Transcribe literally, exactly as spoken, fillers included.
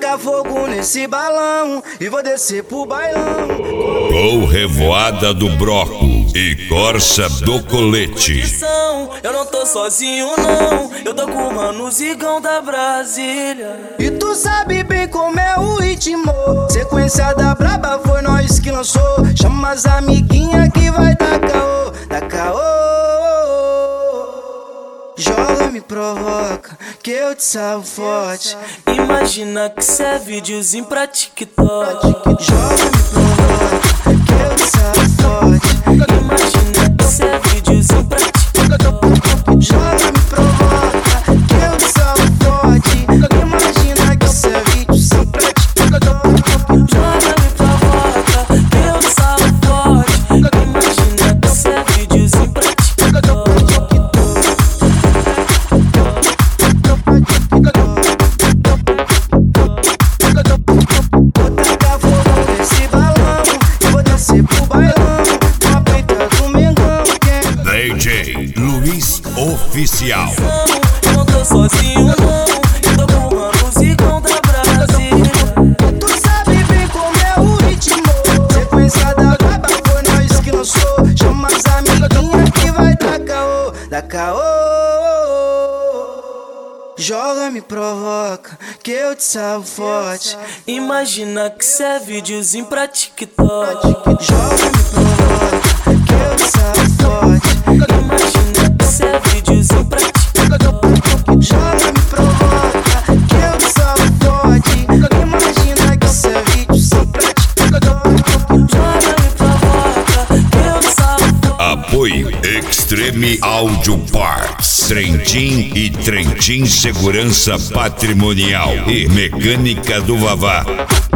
tacar fogo nesse balão e vou descer pro bailão. Com Revoada do Broco e Corsa do Colete. Eu não tô sozinho não, eu tô com o mano Zigão da Brasília. E tu sabe bem como é o ritmo. Sequência da braba foi nós que lançou. Chama as amiguinhas que vai dar caô, dar caô. Joga, me provoca, que eu te salvo forte. Imagina que cê é videozinho pra TikTok. Joga, me provoca, que eu te salvo forte. Imagina que cê é videozinho pra TikTok. Joga, me provoca, que eu te salvo forte. Imagina que cê é videozinho pra TikTok. Joga, me provoca, que eu te salvo forte. Imagina que cê é videozinho pra TikTok. D J Luiz Oficial. Eu não tô sozinho não, eu tô com o mano Zigão da Brasília. Tu sabe bem como é o ritmo. Sequência da braba foi nós que lançou. Chama as amiguinhas que vai dar caô, dar caô. Joga, me provoca, que eu te salvo forte. Imagina que cê é videozinho pra TikTok. Joga, me provoca, que eu te salvo forte. Imagina que cê é videozinho pra TikTok. Joga, me provoca, que eu te salvo forte. Imagina que cê é videozinho pra TikTok. Joga, me provoca, que eu te salvo forte. Apoio Extreme Audio Parts, Trentin e Trentin Segurança Patrimonial e Mecânica do Vavá.